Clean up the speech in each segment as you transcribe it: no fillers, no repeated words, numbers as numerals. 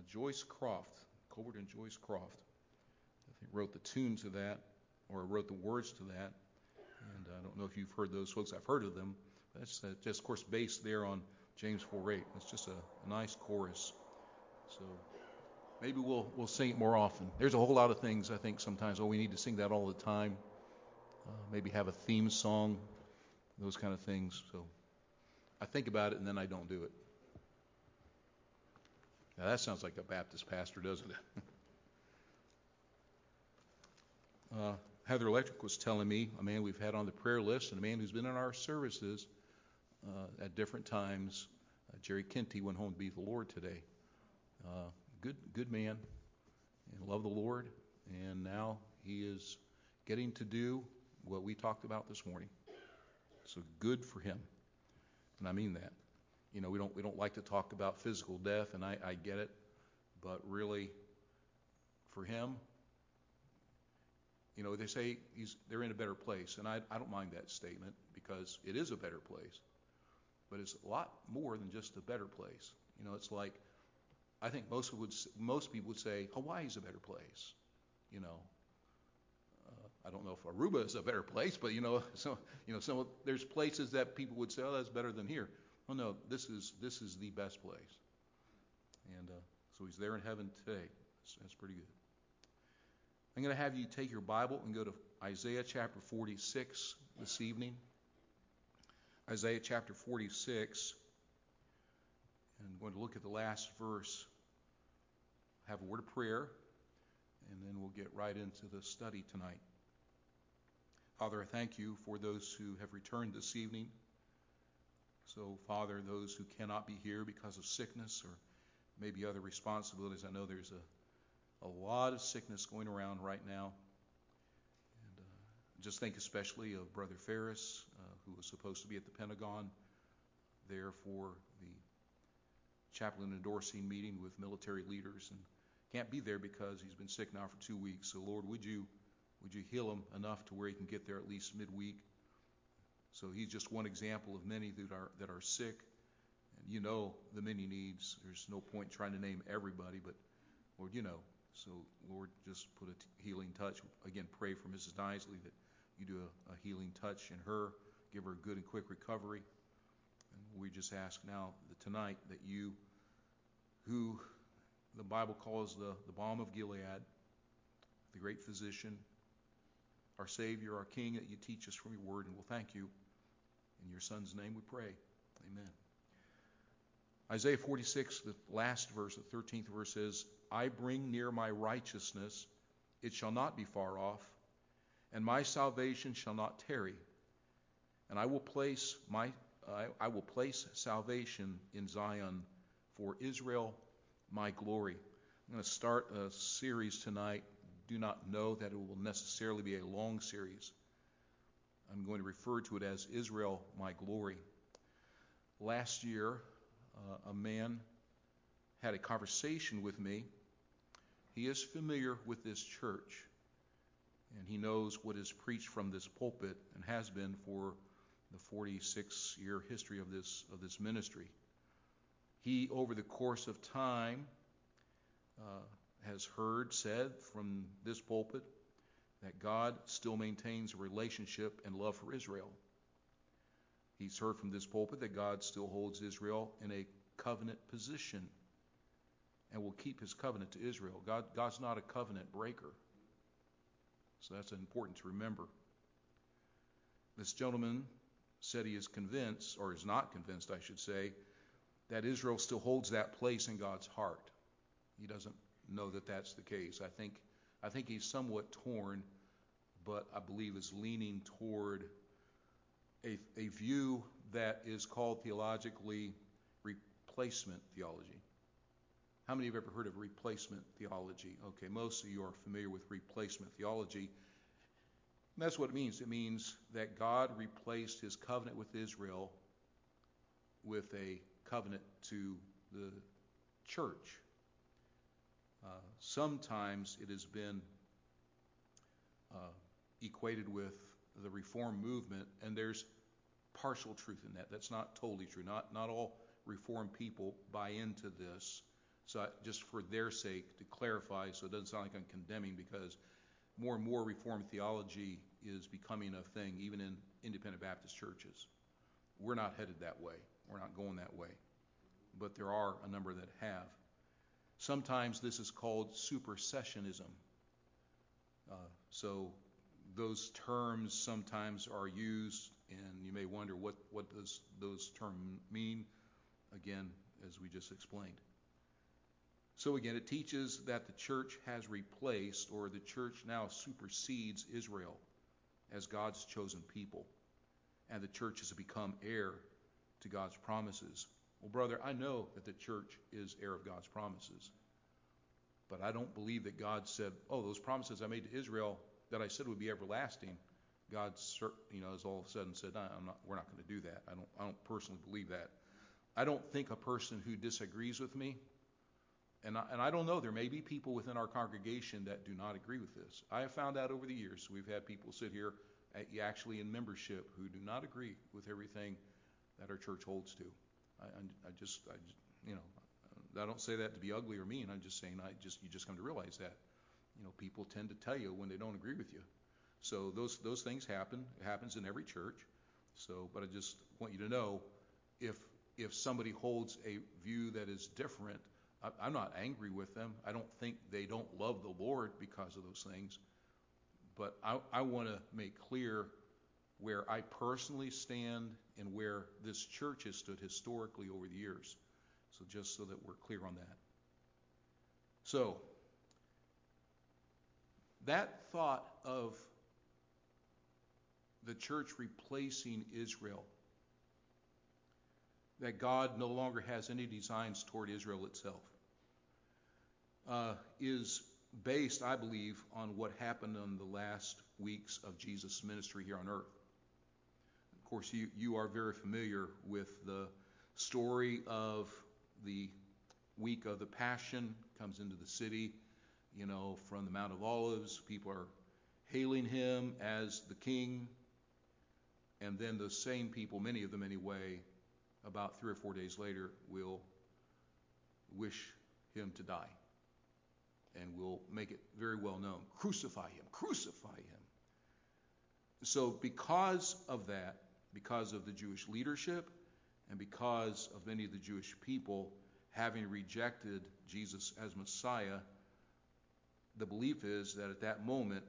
Joyce Croft, Colbert and Joyce Croft. I think wrote the tune to that, or wrote the words to that. And I don't know if you've heard those folks. I've heard of them. That's just, of course, based there on James 4:8. It's just a nice chorus. So maybe we'll sing it more often. There's a whole lot of things I think sometimes. Oh, we need to sing that all the time. Maybe have a theme song, those kind of things. So I think about it and then I don't do it. Now that sounds like a Baptist pastor, doesn't it? Heather Electric was telling me, a man we've had on the prayer list and a man who's been in our services at different times, Jerry Kinty, went home to be with the Lord today. Good man, and love the Lord, and now he is getting to do what we talked about this morning. So good for him, and I mean that. You know, we don't like to talk about physical death, and I get it, but really, for him, you know, they say they're in a better place, and I don't mind that statement because it is a better place, but it's a lot more than just a better place. You know, it's like, I think most people would say Hawaii's a better place. You know, I don't know if Aruba is a better place, but there's places that people would say, oh, that's better than here. Oh no, this is the best place, and so he's there in heaven today. That's pretty good. I'm going to have you take your Bible and go to Isaiah chapter 46 this evening. Isaiah chapter 46. And I'm going to look at the last verse, have a word of prayer, and then we'll get right into the study tonight. Father, I thank you for those who have returned this evening. So, Father, those who cannot be here because of sickness or maybe other responsibilities, I know there's a lot of sickness going around right now. And just think especially of Brother Ferris, who was supposed to be at the Pentagon there for the chaplain endorsing meeting with military leaders, and can't be there because he's been sick now for 2 weeks. So Lord, would you heal him enough to where he can get there at least midweek? So he's just one example of many that are sick, and you know the many needs. There's no point trying to name everybody, but Lord, you know. So Lord, just put a healing touch. Again, pray for Mrs. Nisley that you do a healing touch in her, give her a good and quick recovery. And we just ask now that tonight that you, who the Bible calls the balm of Gilead, the great physician, our Savior, our King, that you teach us from your word, and we'll thank you. In your Son's name we pray. Amen. Isaiah 46, the last verse, the 13th verse says, I bring near my righteousness, it shall not be far off, and my salvation shall not tarry. And I will place salvation in Zion for Israel, my glory. I'm going to start a series tonight. Do not know that it will necessarily be a long series. I'm going to refer to it as Israel, my glory. Last year, a man had a conversation with me. He is familiar with this church, and he knows what is preached from this pulpit and has been for the 46-year history of this ministry. He, over the course of time, has said from this pulpit that God still maintains a relationship and love for Israel. He's heard from this pulpit that God still holds Israel in a covenant position and will keep his covenant to Israel. God's not a covenant breaker. So that's important to remember. This gentleman said he is convinced, or is not convinced, I should say, that Israel still holds that place in God's heart. He doesn't know that that's the case. I think he's somewhat torn, but I believe is leaning toward a view that is called theologically replacement theology. How many have ever heard of replacement theology? Okay, most of you are familiar with replacement theology. And that's what it means. It means that God replaced his covenant with Israel with a covenant to the church. Sometimes it has been equated with the Reform movement, and there's partial truth in that. That's not totally true. Not all Reformed people buy into this. So just for their sake, to clarify, so it doesn't sound like I'm condemning, because more and more Reformed theology is becoming a thing, even in independent Baptist churches. We're not headed that way. We're not going that way. But there are a number that have. Sometimes this is called supersessionism. So those terms sometimes are used, and you may wonder what does those terms mean, again, as we just explained. So again, it teaches that the church has replaced, or the church now supersedes Israel as God's chosen people, and the church has become heir to God's promises. Well, brother, I know that the church is heir of God's promises, but I don't believe that God said, oh, those promises I made to Israel that I said would be everlasting, God, has all of a sudden said, we're not going to do that. I don't personally believe that. I don't think a person who disagrees with me, and I don't know, there may be people within our congregation that do not agree with this. I have found out over the years, we've had people sit here actually in membership who do not agree with everything that our church holds to. I don't say that to be ugly or mean. I'm just saying you just come to realize that. People tend to tell you when they don't agree with you. So those things happen. It happens in every church. But I just want you to know, if somebody holds a view that is different, I'm not angry with them. I don't think they don't love the Lord because of those things. But I want to make clear where I personally stand and where this church has stood historically over the years. So just so that we're clear on that. So that thought of the church replacing Israel, that God no longer has any designs toward Israel itself, is based, I believe, on what happened in the last weeks of Jesus' ministry here on earth. Of course, you are very familiar with the story of the week of the Passion. Comes into the city, from the Mount of Olives. People are hailing him as the king. And then the same people, many of them anyway, about 3 or 4 days later, will wish him to die. And will make it very well known. Crucify him, crucify him. So because of that, because of the Jewish leadership, and because of many of the Jewish people having rejected Jesus as Messiah, the belief is that at that moment,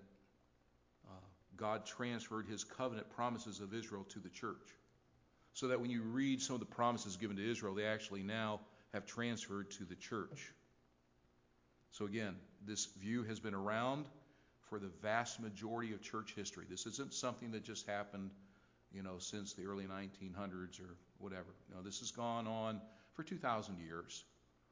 God transferred his covenant promises of Israel to the church. So that when you read some of the promises given to Israel, they actually now have transferred to the church. So again, this view has been around for the vast majority of church history. This isn't something that just happened, since the early 1900s or whatever. No, this has gone on for 2,000 years.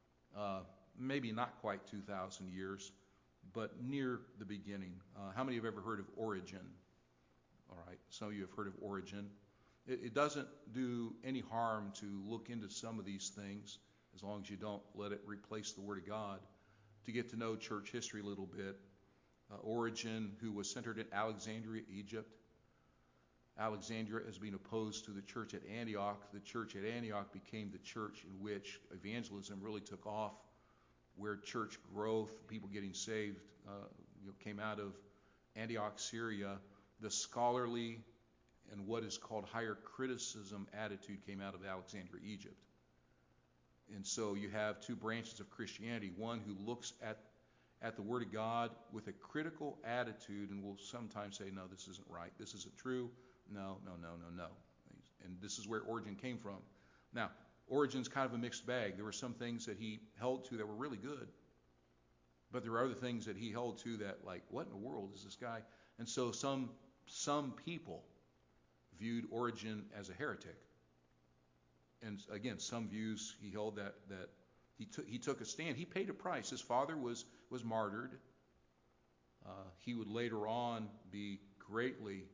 Maybe not quite 2,000 years, but near the beginning. How many have ever heard of Origen? All right, some of you have heard of Origen. It doesn't do any harm to look into some of these things, as long as you don't let it replace the Word of God, to get to know church history a little bit. Origen, who was centered in Alexandria, Egypt. Alexandria as being opposed to the church at Antioch. The church at Antioch became the church in which evangelism really took off, where church growth, people getting saved, came out of Antioch, Syria. The scholarly and what is called higher criticism attitude came out of Alexandria, Egypt. And so you have two branches of Christianity, one who looks at the Word of God with a critical attitude and will sometimes say, no, this isn't right, this isn't true, no. And this is where Origen came from. Now, Origen's kind of a mixed bag. There were some things that he held to that were really good, but there were other things that he held to that, like, what in the world is this guy? And so some people viewed Origen as a heretic. And again, some views he held that he took a stand. He paid a price. His father was martyred. He would later on be greatly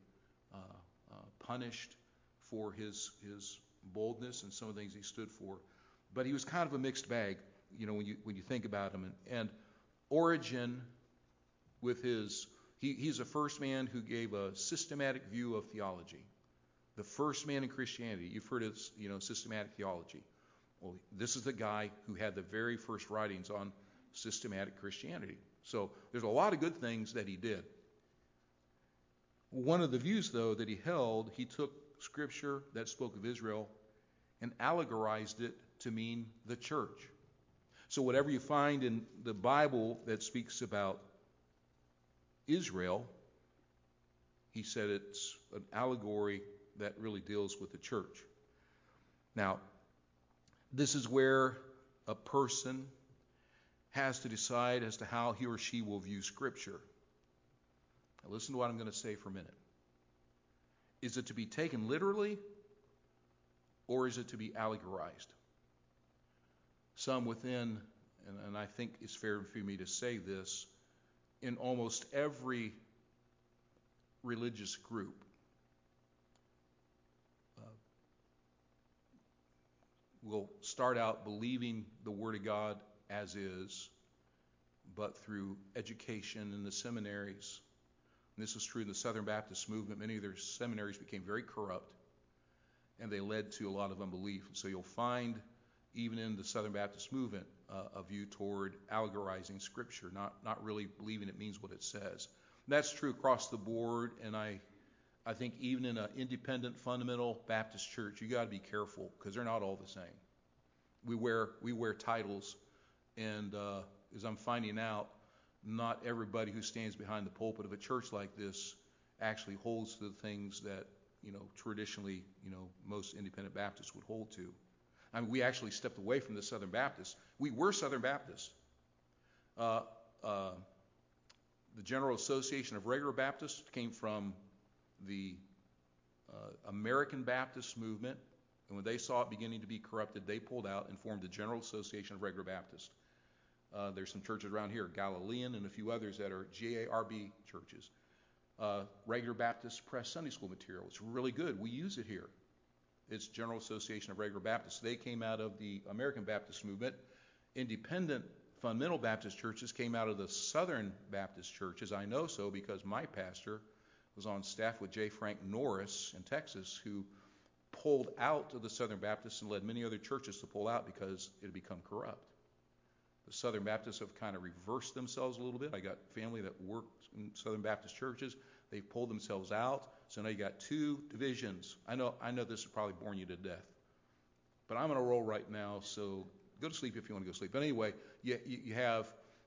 punished for his boldness and some of the things he stood for. But he was kind of a mixed bag, when you think about him. And Origen, with he's the first man who gave a systematic view of theology. The first man in Christianity. You've heard of, systematic theology. Well, this is the guy who had the very first writings on systematic Christianity. So there's a lot of good things that he did. One of the views, though, that he held, he took Scripture that spoke of Israel and allegorized it to mean the church. So whatever you find in the Bible that speaks about Israel, he said it's an allegory that really deals with the church. Now, this is where a person has to decide as to how he or she will view Scripture. Now listen to what I'm going to say for a minute. Is it to be taken literally, or is it to be allegorized? Some within, and I think it's fair for me to say this, in almost every religious group, will start out believing the Word of God as is, but through education in the seminaries. And this was true in the Southern Baptist movement. Many of their seminaries became very corrupt, and they led to a lot of unbelief. And so you'll find, even in the Southern Baptist movement, a view toward allegorizing Scripture, not really believing it means what it says. And that's true across the board, and I think even in an independent fundamental Baptist church, you got to be careful because they're not all the same. We wear titles, and as I'm finding out, not everybody who stands behind the pulpit of a church like this actually holds to the things that traditionally most independent Baptists would hold to. I mean, we actually stepped away from the Southern Baptists. We were Southern Baptists. The General Association of Regular Baptists came from the American Baptist movement, and when they saw it beginning to be corrupted, they pulled out and formed the General Association of Regular Baptists. There's some churches around here, Galilean and a few others that are GARB churches. Regular Baptist Press Sunday School material. It's really good. We use it here. It's General Association of Regular Baptists. They came out of the American Baptist movement. Independent fundamental Baptist churches came out of the Southern Baptist churches. I know so because my pastor was on staff with J. Frank Norris in Texas, who pulled out of the Southern Baptists and led many other churches to pull out because it had become corrupt. The Southern Baptists have kind of reversed themselves a little bit. I got family that worked in Southern Baptist churches. They've pulled themselves out. So now you got two divisions. I know this will probably bore you to death, but I'm going to roll right now. So go to sleep if you want to go to sleep. But anyway, you have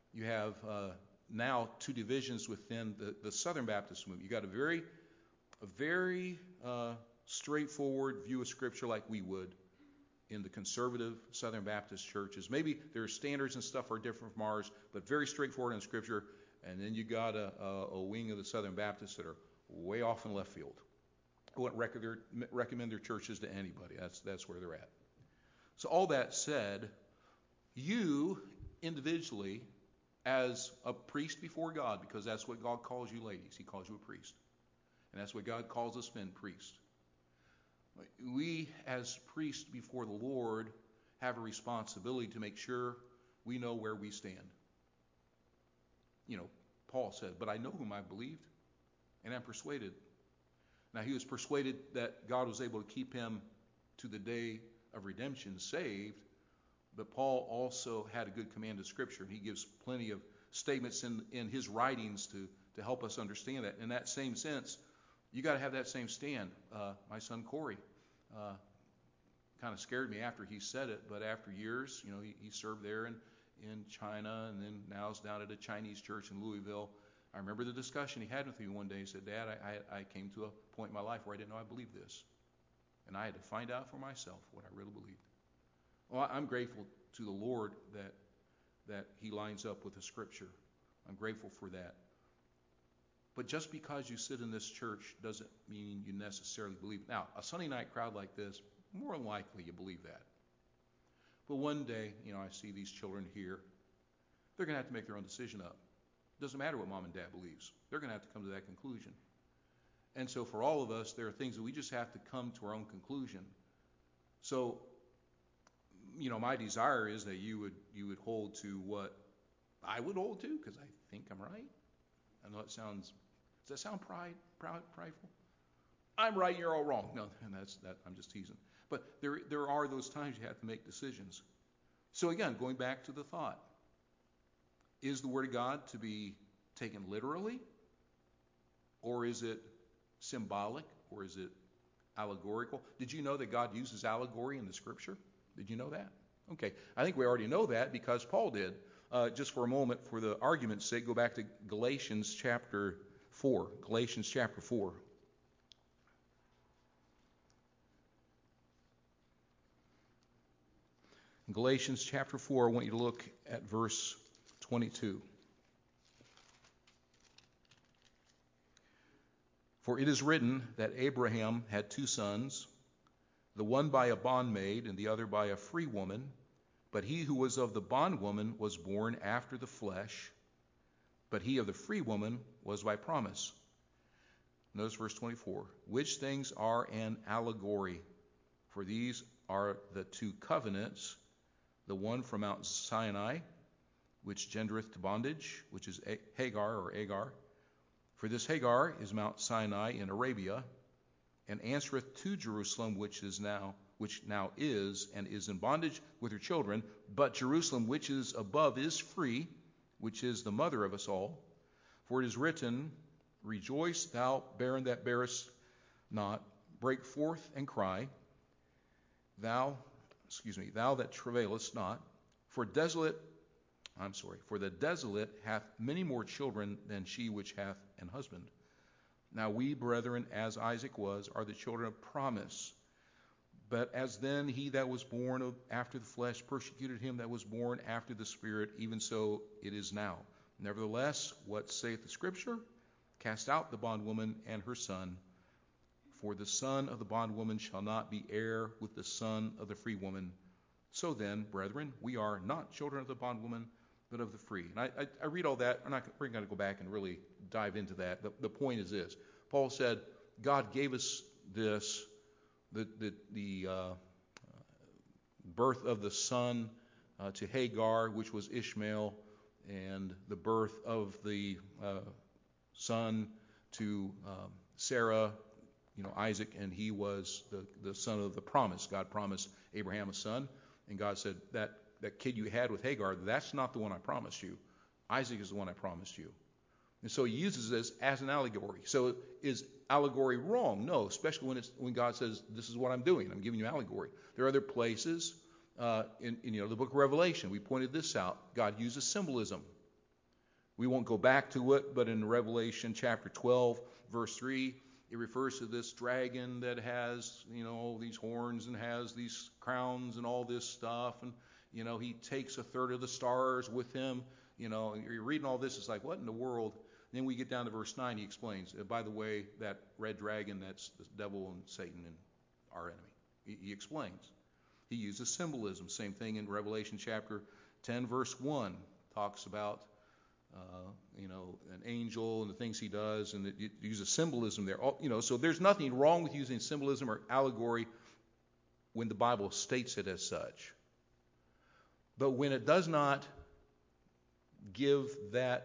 now two divisions within the Southern Baptist movement. You got a very straightforward view of Scripture like we would in the conservative Southern Baptist churches. Maybe their standards and stuff are different from ours, but very straightforward in Scripture. And then you got a wing of the Southern Baptists that are way off in left field. I wouldn't recommend their churches to anybody. That's where they're at. So all that said, you individually, as a priest before God, because that's what God calls you ladies. He calls you a priest. And that's what God calls us men, priests. We, as priests before the Lord, have a responsibility to make sure we know where we stand. Paul said, but I know whom I believed, and am persuaded. Now, he was persuaded that God was able to keep him to the day of redemption saved, but Paul also had a good command of Scripture. He gives plenty of statements in his writings to help us understand that. In that same sense, you got to have that same stand. My son Corey kind of scared me after he said it, but after years, he served there in China, and then now is down at a Chinese church in Louisville. I remember the discussion he had with me one day. He said, Dad, I came to a point in my life where I didn't know I believed this. And I had to find out for myself what I really believed. Well, I'm grateful to the Lord that he lines up with the Scripture. I'm grateful for that. But just because you sit in this church doesn't mean you necessarily believe. Now, a Sunday night crowd like this, more than likely you believe that. But one day, I see these children here. They're going to have to make their own decision up. It doesn't matter what mom and dad believes. They're going to have to come to that conclusion. And so for all of us, there are things that we just have to come to our own conclusion. So, my desire is that you would hold to what I would hold to, because I think I'm right. I know does that sound prideful? I'm right, you're all wrong. No, and I'm just teasing. But there are those times you have to make decisions. So again, going back to the thought, is the Word of God to be taken literally? Or is it symbolic? Or is it allegorical? Did you know that God uses allegory in the Scripture? Did you know that? Okay, I think we already know that because Paul did. Just for a moment, for the argument's sake, go back to Galatians chapter 4. Galatians chapter 4. In Galatians chapter 4, I want you to look at verse 22. For it is written that Abraham had two sons, the one by a bondmaid and the other by a free woman. But he who was of the bondwoman was born after the flesh, but he of the free woman was by promise. Notice verse 24. Which things are an allegory? For these are the two covenants, the one from Mount Sinai, which gendereth to bondage, which is Hagar or Agar. For this Hagar is Mount Sinai in Arabia, and answereth to Jerusalem, which now is and is in bondage with her children. But Jerusalem, which is above, is free, which is the mother of us all. For it is written, Rejoice, thou barren that bearest not, break forth and cry, thou that travailest not, for the desolate hath many more children than she which hath an husband. Now we, brethren, as Isaac was, are the children of promise. But as then he that was born after the flesh persecuted him that was born after the Spirit, even so it is now. Nevertheless, what saith the Scripture? Cast out the bondwoman and her son, for the son of the bondwoman shall not be heir with the son of the free woman. So then, brethren, we are not children of the bondwoman, but of the free. And I read all that. We're not going to go back and really dive into that. The point is this. Paul said, God gave us this, the birth of the son to Hagar, which was Ishmael, and the birth of the son to Sarah, Isaac, and he was the son of the promise. God promised Abraham a son, and God said, that kid you had with Hagar, that's not the one I promised you. Isaac is the one I promised you. And so he uses this as an allegory. So is allegory wrong? No, especially when God says, this is what I'm doing. I'm giving you allegory. There are other places in the book of Revelation. We pointed this out. God uses symbolism. We won't go back to it, but in Revelation chapter 12, verse 3, it refers to this dragon that has, these horns and has these crowns and all this stuff. And, he takes a third of the stars with him. You're reading all this. It's like, what in the world? And then we get down to verse 9. He explains, by the way, that red dragon, that's the devil and Satan and our enemy. He explains. He uses symbolism. Same thing in Revelation chapter 10, verse 1. Talks about an angel and the things he does, and it uses symbolism there. So there's nothing wrong with using symbolism or allegory when the Bible states it as such. But when it does not give that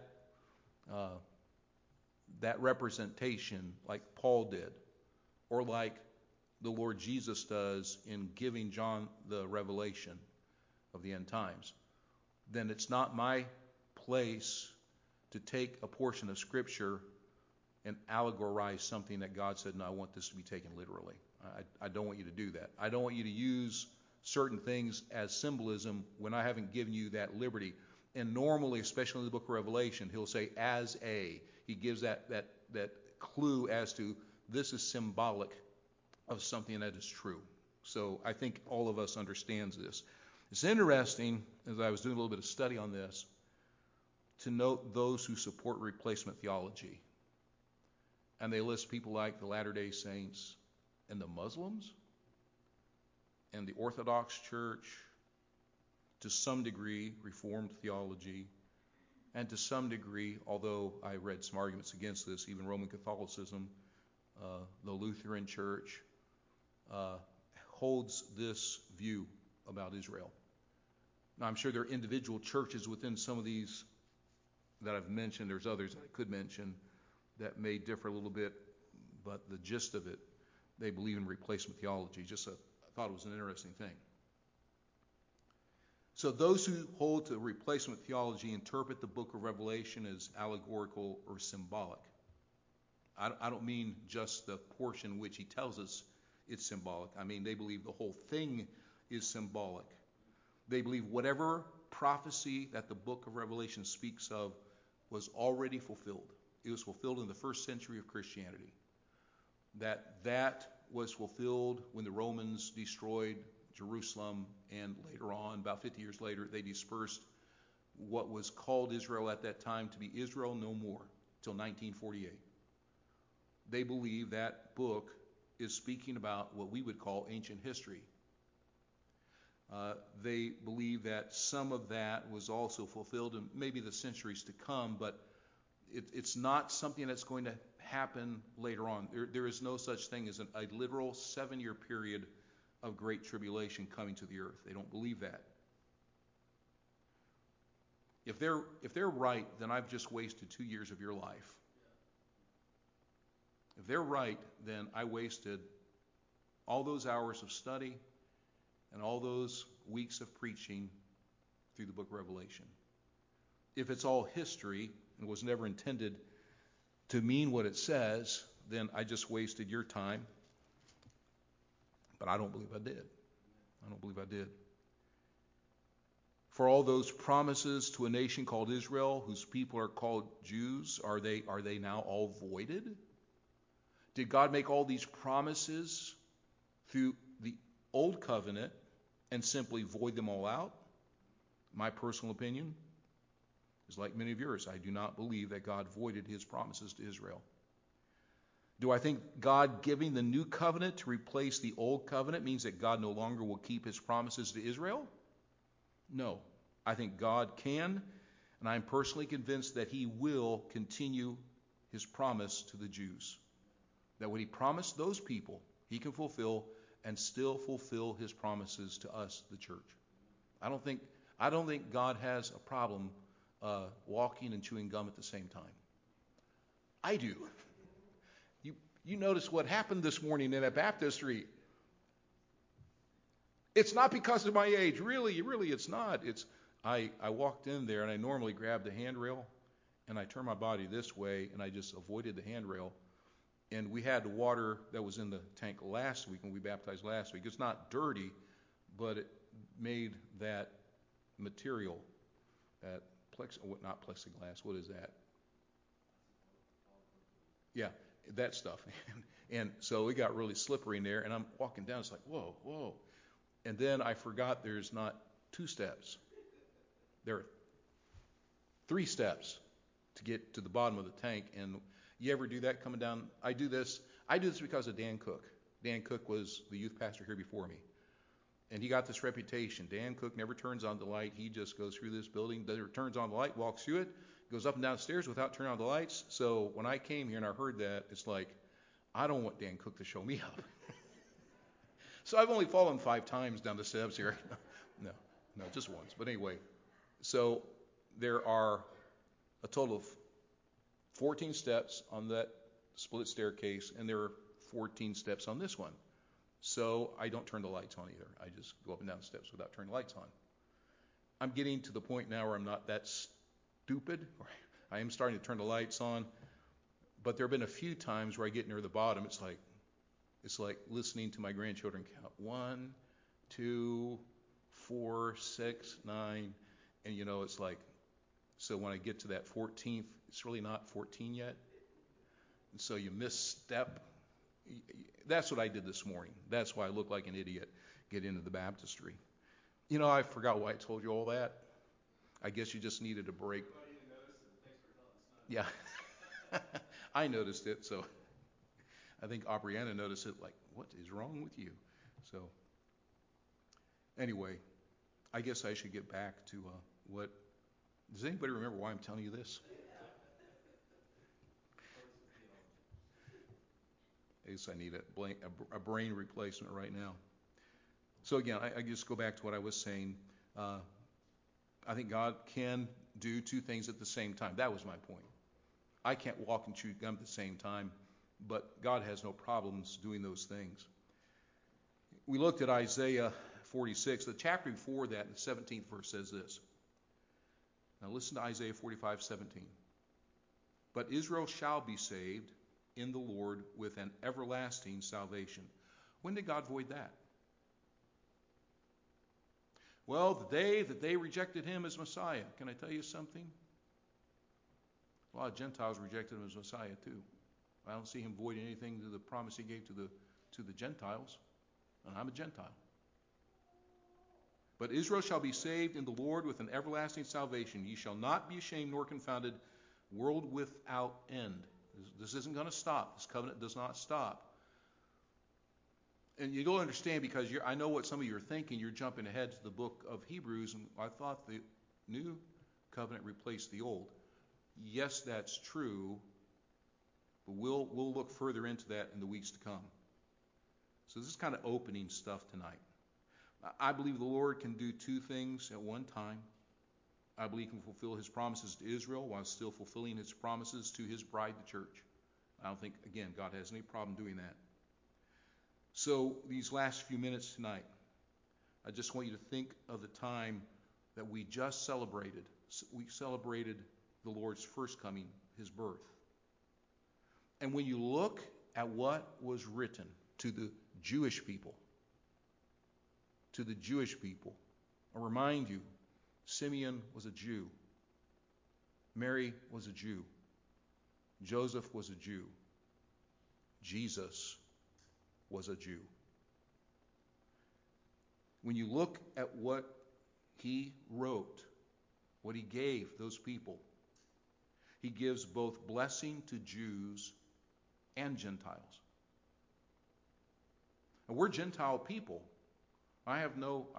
representation like Paul did, or like the Lord Jesus does in giving John the revelation of the end times, then it's not my place to take a portion of Scripture and allegorize something that God said, no, I want this to be taken literally. I don't want you to do that. I don't want you to use certain things as symbolism when I haven't given you that liberty. And normally, especially in the book of Revelation, he'll say, he gives that clue as to this is symbolic of something that is true. So I think all of us understands this. It's interesting, as I was doing a little bit of study on this, to note those who support replacement theology. And they list people like the Latter-day Saints and the Muslims and the Orthodox Church, to some degree Reformed theology, and to some degree, although I read some arguments against this, even Roman Catholicism, the Lutheran Church, holds this view about Israel. Now, I'm sure there are individual churches within some of these that I've mentioned. There's others I could mention that may differ a little bit, but the gist of it, they believe in replacement theology. Just a thought it was an interesting thing. So those who hold to replacement theology interpret the book of Revelation as allegorical or symbolic. I don't mean just the portion in which he tells us it's symbolic. I mean, they believe the whole thing is symbolic. They believe whatever prophecy that the book of Revelation speaks of was already fulfilled. It was fulfilled in the first century of Christianity. That was fulfilled when the Romans destroyed Jerusalem, and later on, about 50 years later, they dispersed what was called Israel at that time to be Israel no more, till 1948. They believe that book is speaking about what we would call ancient history. They believe that some of that was also fulfilled in maybe the centuries to come, but it's not something that's going to happen later on. There is no such thing as a literal 7-year period of great tribulation coming to the earth. They don't believe that. If they're right, then I've just wasted 2 years of your life. If they're right, then I wasted all those hours of study and all those weeks of preaching through the book of Revelation. If it's all history and was never intended to mean what it says, then I just wasted your time. But I don't believe I did. I don't believe I did. For all those promises to a nation called Israel, whose people are called Jews, are they now all voided? Did God make all these promises through the old covenant and simply void them all out? My personal opinion is like many of yours. I do not believe that God voided his promises to Israel. Do I think God giving the new covenant to replace the old covenant means that God no longer will keep his promises to Israel? No. I think God can, and I'm personally convinced that he will continue his promise to the Jews. That what he promised those people, he can fulfill and still fulfill his promises to us, the church. I don't think God has a problem walking and chewing gum at the same time. I do. You notice what happened this morning in that baptistry. It's not because of my age. Really, it's not. I walked in there and I normally grab the handrail and I turn my body this way and I just avoided the handrail. And we had the water that was in the tank last week when we baptized last week. It's not dirty, but it made that material, that not plexiglass, what is that? Yeah, that stuff. And so it got really slippery in there, and I'm walking down, it's like, whoa. And then I forgot there's not 2 steps. There are 3 steps to get to the bottom of the tank. And you ever do that coming down? I do this because of Dan Cook. Dan Cook was the youth pastor here before me. And he got this reputation. Dan Cook never turns on the light. He just goes through this building, never turns on the light, walks through it, goes up and down the stairs without turning on the lights. So when I came here and I heard that, it's like, I don't want Dan Cook to show me up. So I've only fallen 5 times down the steps here. No, just once. But anyway, so there are a total of 14 steps on that split staircase, and there are 14 steps on this one. So I don't turn the lights on either. I just go up and down the steps without turning the lights on. I'm getting to the point now where I'm not that stupid. I am starting to turn the lights on, but there have been a few times where I get near the bottom. It's like listening to my grandchildren count 1, 2, 4, 6, 9, and it's like, so when I get to that 14th, it's really not 14 yet. And so you misstep. That's what I did this morning. That's why I look like an idiot getting into the baptistry. I forgot why I told you all that. I guess you just needed a break. Yeah. I noticed it, so I think Aubriana noticed it, like, what is wrong with you? So anyway, I guess I should get back to what. Does anybody remember why I'm telling you this? I guess I need a brain replacement right now. So again, I just go back to what I was saying. I think God can do 2 things at the same time. That was my point. I can't walk and chew gum at the same time, but God has no problems doing those things. We looked at Isaiah 46. The chapter before that, the 17th verse says this. Now listen to Isaiah 45:17. But Israel shall be saved in the Lord with an everlasting salvation. When did God void that? Well, the day that they rejected him as Messiah. Can I tell you something? A lot of Gentiles rejected him as Messiah too. I don't see him voiding anything to the promise he gave to the Gentiles. And I'm a Gentile. But Israel shall be saved in the Lord with an everlasting salvation. Ye shall not be ashamed nor confounded, world without end. This isn't going to stop. This covenant does not stop. And you don't understand, because I know what some of you are thinking. You're jumping ahead to the book of Hebrews, and I thought the new covenant replaced the old. Yes, that's true, but we'll look further into that in the weeks to come. So this is kind of opening stuff tonight. I believe the Lord can do two things at one time. I believe he can fulfill his promises to Israel while still fulfilling his promises to his bride, the church. I don't think, again, God has any problem doing that. So these last few minutes tonight, I just want you to think of the time that we just celebrated. We celebrated the Lord's first coming, his birth. And when you look at what was written to the Jewish people, I remind you, Simeon was a Jew. Mary was a Jew. Joseph was a Jew. Jesus was a Jew. When you look at what he wrote, what he gave those people, he gives both blessing to Jews and Gentiles. And we're Gentile people. I have no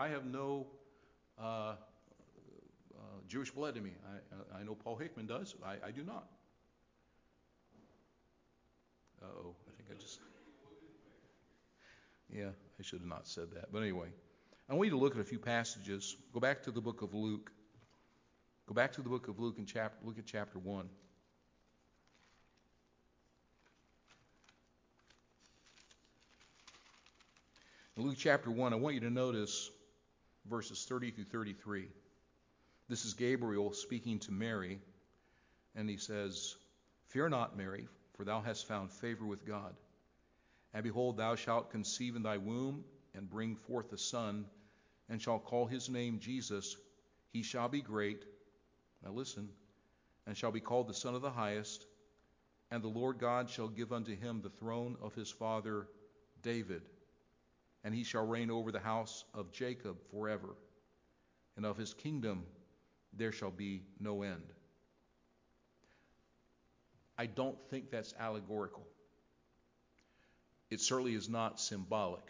Jewish blood in me. I know Paul Hickman does. I do not. Uh-oh, I think I just... Yeah, I should have not said that. But anyway, I want you to look at a few passages. Go back to the book of Luke. Go back to the book of Luke and look at chapter 1. In Luke chapter 1, I want you to notice verses 30 through 33. This is Gabriel speaking to Mary, and he says, Fear not, Mary, for thou hast found favor with God. And behold, thou shalt conceive in thy womb, and bring forth a son, and shalt call his name Jesus. He shall be great, now listen, and shall be called the Son of the Highest. And the Lord God shall give unto him the throne of his father David. And he shall reign over the house of Jacob forever. And of his kingdom there shall be no end. I don't think that's allegorical. It certainly is not symbolic.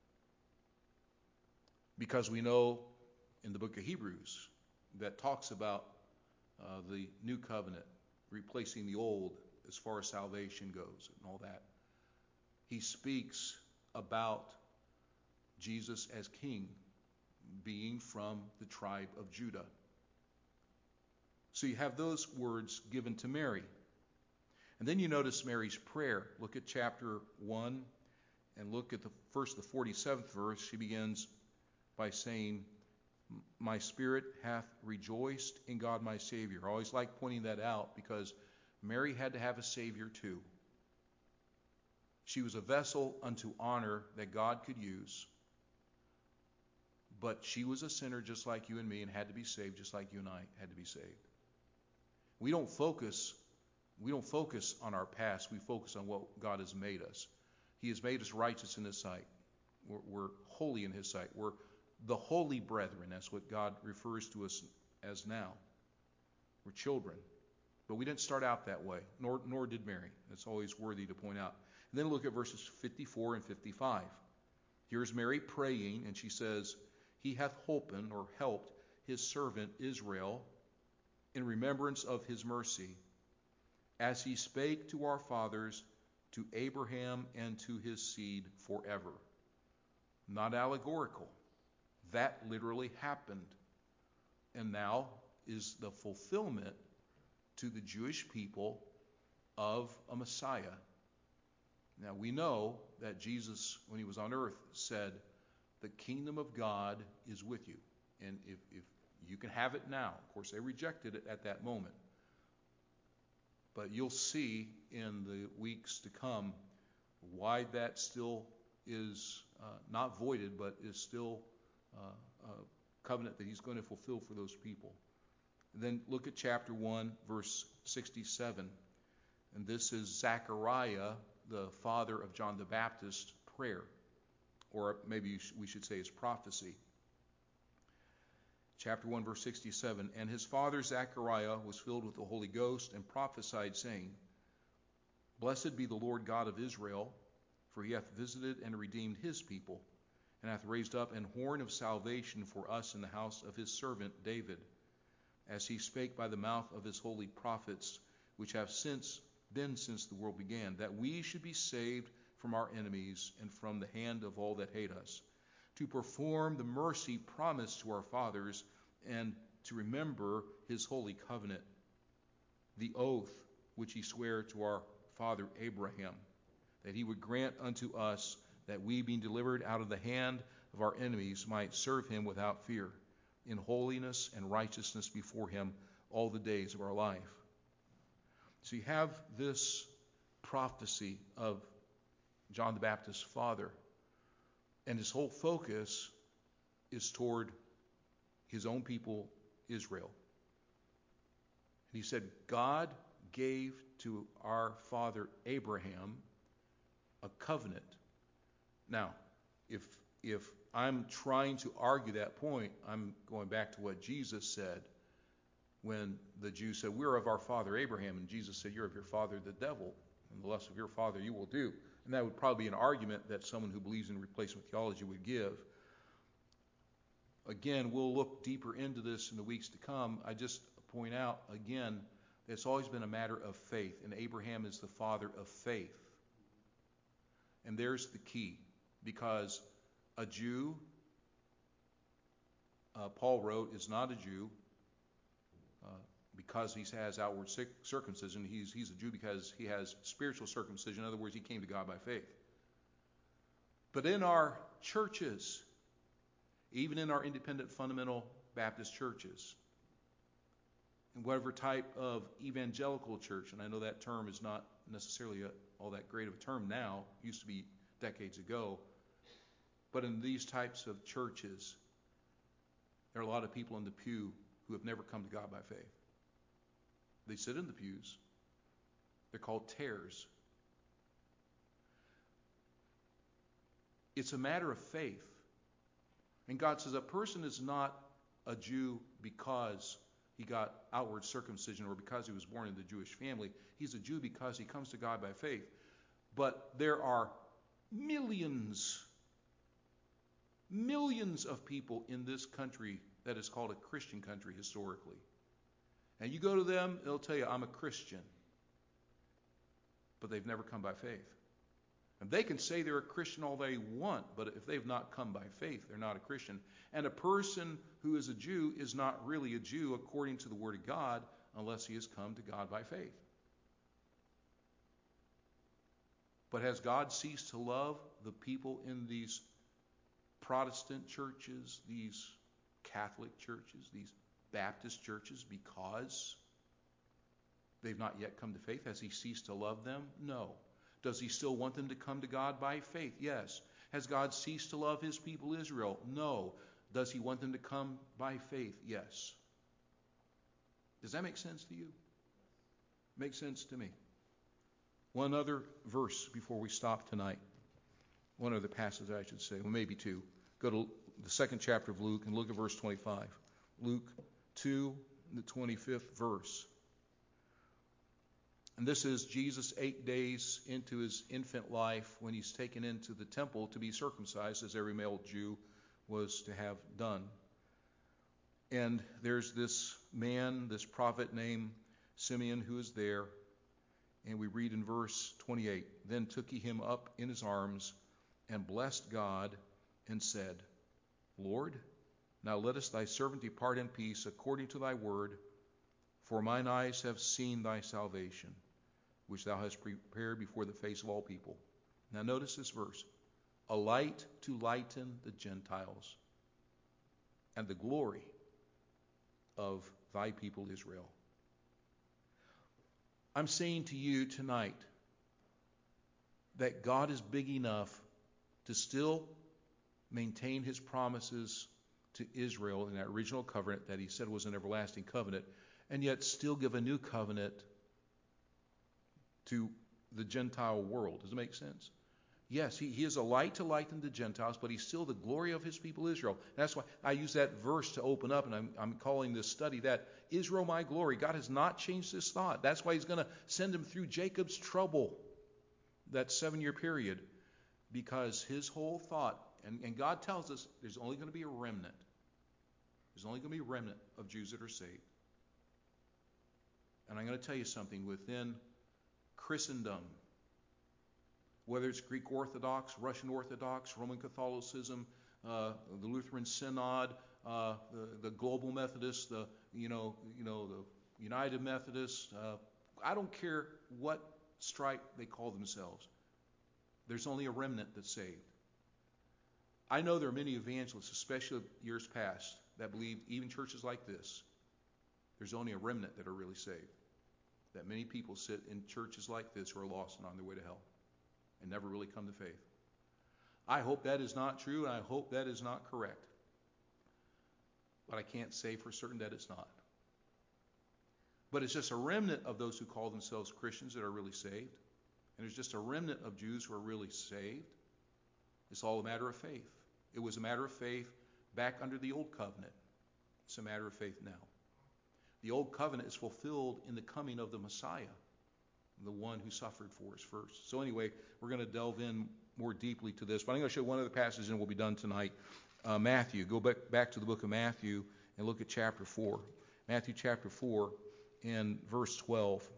Because we know in the book of Hebrews that talks about the new covenant replacing the old as far as salvation goes and all that. He speaks about Jesus as king being from the tribe of Judah. So you have those words given to Mary. And then you notice Mary's prayer. Look at chapter 1 and look at the 47th verse. She begins by saying, My spirit hath rejoiced in God my Savior. I always like pointing that out because Mary had to have a Savior too. She was a vessel unto honor that God could use. But she was a sinner just like you and me and had to be saved just like you and I had to be saved. We don't focus on our past. We focus on what God has made us. He has made us righteous in his sight. We're holy in his sight. We're the holy brethren. That's what God refers to us as now. We're children. But we didn't start out that way, nor did Mary. That's always worthy to point out. And then look at verses 54 and 55. Here's Mary praying, and she says, He hath holpen or helped his servant Israel in remembrance of his mercy, as he spake to our fathers, to Abraham and to his seed forever. Not allegorical. That literally happened. And now is the fulfillment to the Jewish people of a Messiah. Now we know that Jesus, when he was on earth, said, the kingdom of God is with you. And if you can have it now. Of course, they rejected it at that moment. But you'll see in the weeks to come why that still is not voided, but is still a covenant that he's going to fulfill for those people. And then look at chapter 1, verse 67. And this is Zechariah, the father of John the Baptist's prayer. Or maybe we should say his prophecy. Chapter 1, verse 67. And his father Zechariah was filled with the Holy Ghost and prophesied, saying, Blessed be the Lord God of Israel, for he hath visited and redeemed his people, and hath raised up an horn of salvation for us in the house of his servant David, as he spake by the mouth of his holy prophets, which have been since the world began, that we should be saved from our enemies and from the hand of all that hate us, to perform the mercy promised to our fathers, and to remember his holy covenant, the oath which he sware to our father Abraham, that he would grant unto us that we, being delivered out of the hand of our enemies, might serve him without fear, in holiness and righteousness before him all the days of our life. So you have this prophecy of John the Baptist's father, and his whole focus is toward his own people, Israel. And he said, God gave to our father Abraham a covenant. Now, if I'm trying to argue that point, I'm going back to what Jesus said when the Jews said, we're of our father Abraham, and Jesus said, you're of your father the devil, and the lust of your father you will do. And that would probably be an argument that someone who believes in replacement theology would give. Again, we'll look deeper into this in the weeks to come. I just point out, again, it's always been a matter of faith, and Abraham is the father of faith. And there's the key, because a Jew, Paul wrote, is not a Jew because he has outward circumcision. He's a Jew because he has spiritual circumcision. In other words, he came to God by faith. But in our churches, even in our independent fundamental Baptist churches, in whatever type of evangelical church, and I know that term is not necessarily all that great of a term now, it used to be decades ago, but in these types of churches, there are a lot of people in the pew who have never come to God by faith. They sit in the pews. They're called tares. It's a matter of faith. And God says a person is not a Jew because he got outward circumcision or because he was born in the Jewish family. He's a Jew because he comes to God by faith. But there are millions of people in this country that is called a Christian country historically. And you go to them, they'll tell you, I'm a Christian. But they've never come by faith. And they can say they're a Christian all they want, but if they've not come by faith, they're not a Christian. And a person who is a Jew is not really a Jew according to the Word of God unless he has come to God by faith. But has God ceased to love the people in these Protestant churches, these Catholic churches, these Baptist churches because they've not yet come to faith? Has he ceased to love them? No. Does he still want them to come to God by faith? Yes. Has God ceased to love his people Israel? No. Does he want them to come by faith? Yes. Does that make sense to you? Makes sense to me. One other verse before we stop tonight. One other passage, I should say. Well, maybe two. Go to the second chapter of Luke and look at verse 25. Luke 2, the 25th verse. And this is Jesus 8 days into his infant life when he's taken into the temple to be circumcised, as every male Jew was to have done. And there's this man, this prophet named Simeon, who is there. And we read in verse 28, Then took he him up in his arms and blessed God and said, Lord, now lettest thy servant depart in peace according to thy word, for mine eyes have seen thy salvation, which thou hast prepared before the face of all people. Now notice this verse. a light to lighten the Gentiles, and the glory of thy people Israel. I'm saying to you tonight that God is big enough to still maintain his promises to Israel in that original covenant that he said was an everlasting covenant, and yet still give a new covenant to the Gentile world. Does it make sense? Yes, he is a light to lighten the Gentiles, but he's still the glory of his people Israel. That's why I use that verse to open up, and I'm calling this study that Israel my glory. God has not changed his thought. That's why he's going to send him through Jacob's trouble, that 7-year period, because his whole thought, and God tells us there's only going to be a remnant. There's only going to be a remnant of Jews that are saved. And I'm going to tell you something, within Christendom, whether it's Greek Orthodox, Russian Orthodox, Roman Catholicism, the Lutheran Synod, the Global Methodists, the United Methodists, I don't care what stripe they call themselves. There's only a remnant that's saved. I know there are many evangelists, especially years past, that believe, even churches like this, there's only a remnant that are really saved. That many people sit in churches like this who are lost and on their way to hell and never really come to faith. I hope that is not true, and I hope that is not correct. But I can't say for certain that it's not. But it's just a remnant of those who call themselves Christians that are really saved. And there's just a remnant of Jews who are really saved. It's all a matter of faith. It was a matter of faith back under the old covenant. It's a matter of faith now. The old covenant is fulfilled in the coming of the Messiah, the one who suffered for us first. So anyway, we're going to delve in more deeply to this. But I'm going to show one other passage and we'll be done tonight. Matthew. Go back to the book of Matthew and look at chapter 4. Matthew chapter 4 and verse 12.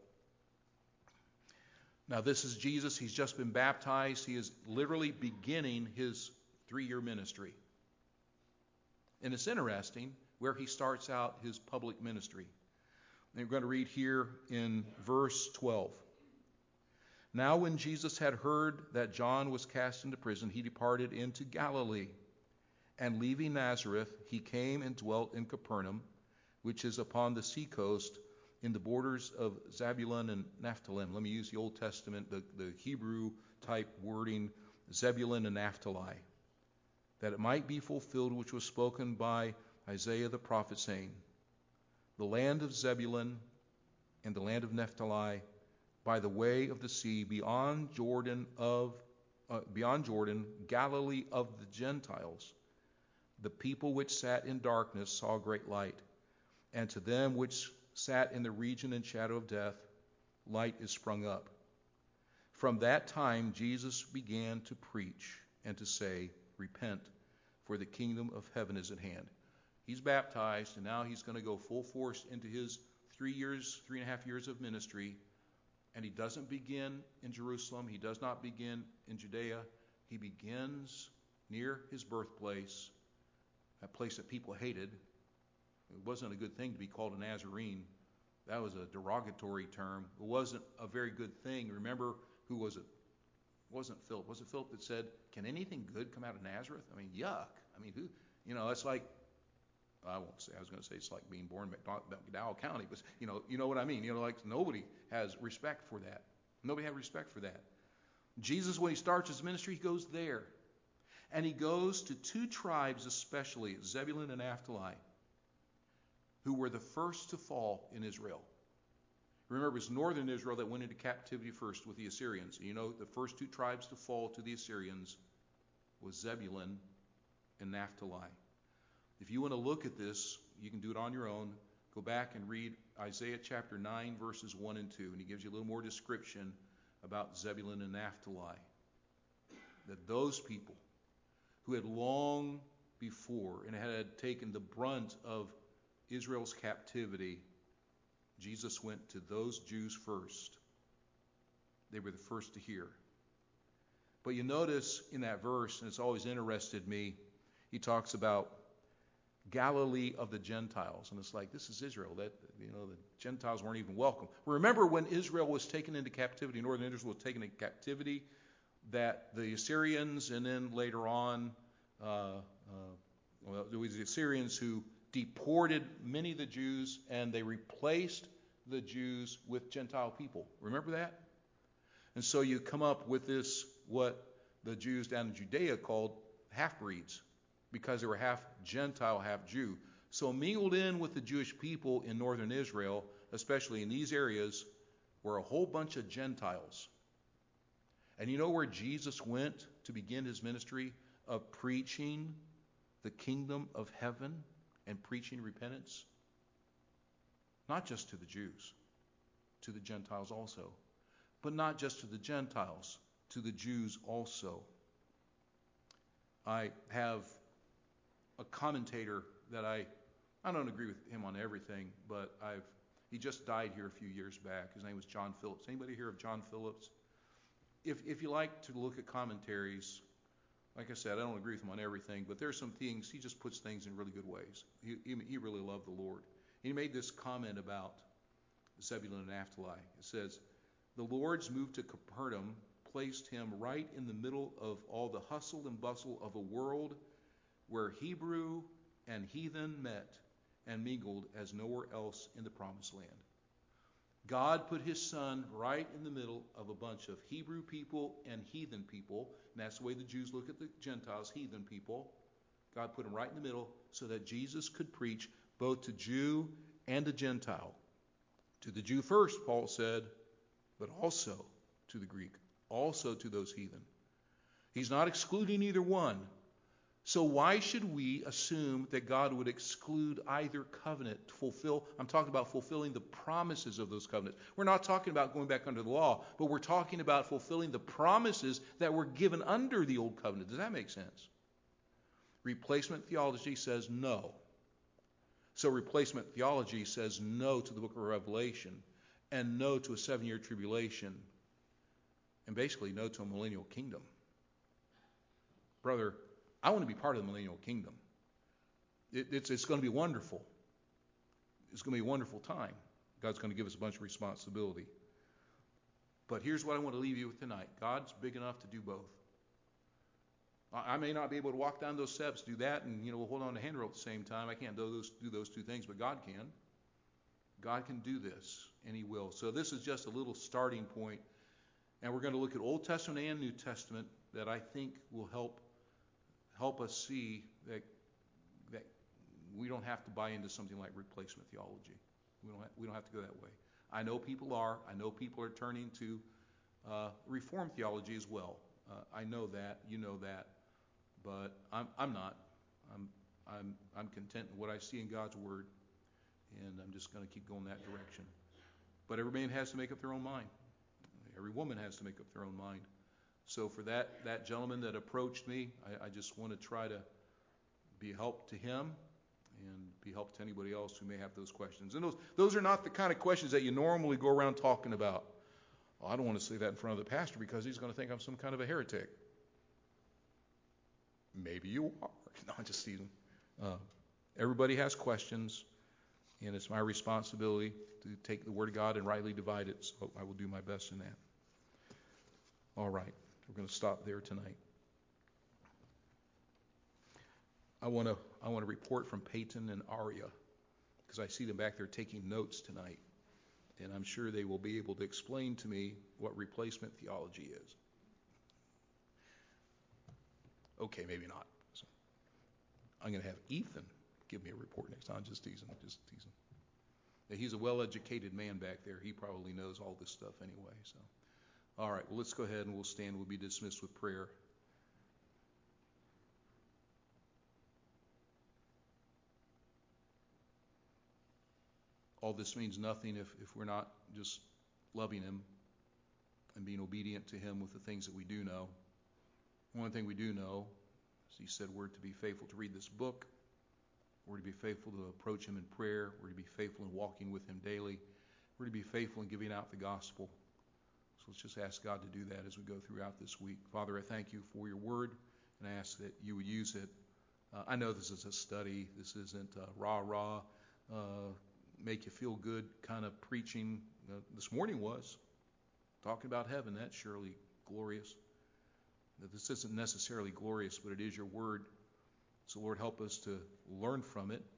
Now this is Jesus. He's just been baptized. He is literally beginning his 3-year ministry. And it's interesting where he starts out his public ministry. And we're going to read here in verse 12. Now when Jesus had heard that John was cast into prison, he departed into Galilee. And leaving Nazareth, he came and dwelt in Capernaum, which is upon the seacoast, in the borders of Zebulun and Naphtali. Let me use the Old Testament, the Hebrew type wording, Zebulun and Naphtali, that it might be fulfilled which was spoken by Isaiah the prophet, saying, the land of Zebulun and the land of Naphtali, by the way of the sea, beyond Jordan, Galilee of the Gentiles. The people which sat in darkness saw great light, and to them which sat in the region and shadow of death, light is sprung up. From that time Jesus began to preach and to say, repent, for the kingdom of heaven is at hand. He's baptized, and now he's going to go full force into his 3.5 years of ministry. And he doesn't begin in Jerusalem. He does not begin in Judea. He begins near his birthplace, a place that people hated. It wasn't a good thing to be called a Nazarene. That was a derogatory term. It wasn't a very good thing. Remember, who was it? It wasn't Philip. Was it Philip that said, can anything good come out of Nazareth? I mean, yuck. I mean, who? It's like, I won't say, I was going to say it's like being born in McDowell County, but you know what I mean. Like nobody has respect for that. Nobody had respect for that. Jesus, when he starts his ministry, he goes there. And he goes to 2 tribes especially, Zebulun and Naphtali, who were the first to fall in Israel. Remember, it was northern Israel that went into captivity first with the Assyrians. The first 2 tribes to fall to the Assyrians was Zebulun and Naphtali. If you want to look at this, you can do it on your own. Go back and read Isaiah chapter 9, verses 1 and 2, and he gives you a little more description about Zebulun and Naphtali. That those people who had long before and had taken the brunt of Israel's captivity, Jesus went to those Jews first. They were the first to hear. But you notice in that verse, and it's always interested me, he talks about Galilee of the Gentiles. And it's like, this is Israel. The Gentiles weren't even welcome. Remember when Israel was taken into captivity, northern Israel was taken into captivity, that the Assyrians, and then later on, there was the Assyrians who deported many of the Jews, and they replaced the Jews with Gentile people. Remember that? And so you come up with this, what the Jews down in Judea called half-breeds, because they were half Gentile, half Jew. So mingled in with the Jewish people in northern Israel, especially in these areas, were a whole bunch of Gentiles. And you know where Jesus went to begin his ministry of preaching the kingdom of heaven and preaching repentance? Not just to the Jews, to the Gentiles also. But not just to the Gentiles, to the Jews also. I have a commentator that I don't agree with him on everything, but he just died here a few years back. His name was John Phillips. Anybody hear of John Phillips? If you like to look at commentaries, like I said, I don't agree with him on everything, but there's some things, he just puts things in really good ways. He really loved the Lord. He made this comment about Zebulun and Naphtali. It says, the Lord's move to Capernaum placed him right in the middle of all the hustle and bustle of a world where Hebrew and heathen met and mingled as nowhere else in the promised land. God put his son right in the middle of a bunch of Hebrew people and heathen people, and that's the way the Jews look at the Gentiles, heathen people. God put him right in the middle so that Jesus could preach both to Jew and to Gentile. To the Jew first, Paul said, but also to the Greek, also to those heathen. He's not excluding either one. So why should we assume that God would exclude either covenant to fulfill? I'm talking about fulfilling the promises of those covenants. We're not talking about going back under the law, but we're talking about fulfilling the promises that were given under the old covenant. Does that make sense? Replacement theology says no. So replacement theology says no to the book of Revelation and no to a 7-year tribulation and basically no to a millennial kingdom. Brother, I want to be part of the millennial kingdom. It's going to be wonderful. It's going to be a wonderful time. God's going to give us a bunch of responsibility. But here's what I want to leave you with tonight. God's big enough to do both. I may not be able to walk down those steps, do that, and hold on to handrail at the same time. I can't do those two things, but God can. God can do this, and he will. So this is just a little starting point, and we're going to look at Old Testament and New Testament that I think will help us see that we don't have to buy into something like replacement theology. We don't have to go that way. I know people are. I know people are turning to Reformed theology as well. I know that. You know that. But I'm not. I'm content in what I see in God's Word, and I'm just going to keep going that direction. But every man has to make up their own mind. Every woman has to make up their own mind. So for that gentleman that approached me, I just want to try to be a help to him and be help to anybody else who may have those questions. And those are not the kind of questions that you normally go around talking about. Well, I don't want to say that in front of the pastor because he's going to think I'm some kind of a heretic. Maybe you are. No, I'm just teasing. Everybody has questions, and it's my responsibility to take the Word of God and rightly divide it, so I will do my best in that. All right, we're going to stop there tonight. I want to report from Peyton and Aria, because I see them back there taking notes tonight, and I'm sure they will be able to explain to me what replacement theology is. Okay, maybe not. So I'm going to have Ethan give me a report next time. I'm just teasing. Yeah, he's a well-educated man back there. He probably knows all this stuff anyway. So, all right, well, let's go ahead and we'll stand. We'll be dismissed with prayer. All this means nothing if we're not just loving him and being obedient to him with the things that we do know. One thing we do know, as he said, we're to be faithful to read this book. We're to be faithful to approach him in prayer. We're to be faithful in walking with him daily. We're to be faithful in giving out the gospel. So let's just ask God to do that as we go throughout this week. Father, I thank you for your word, and I ask that you would use it. I know this is a study. This isn't rah-rah, make you feel good kind of preaching. This morning was talking about heaven. That's surely glorious. that this isn't necessarily glorious, but it is your word. So, Lord, help us to learn from it.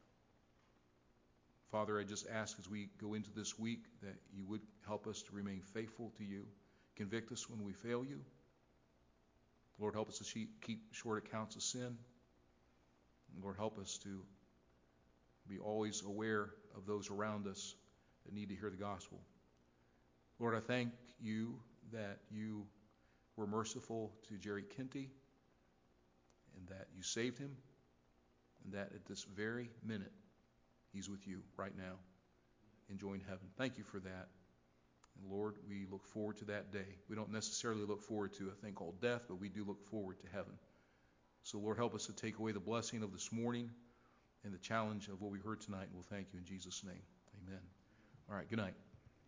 Father, I just ask as we go into this week that you would help us to remain faithful to you. Convict us when we fail you. Lord, help us to keep short accounts of sin. And Lord, help us to be always aware of those around us that need to hear the gospel. Lord, I thank you that you were merciful to Jerry Kinty and that you saved him and that at this very minute he's with you right now enjoying heaven. Thank you for that. And Lord, we look forward to that day. We don't necessarily look forward to a thing called death, but we do look forward to heaven. So Lord, help us to take away the blessing of this morning and the challenge of what we heard tonight, and we'll thank you in Jesus' name. Amen. All right, good night.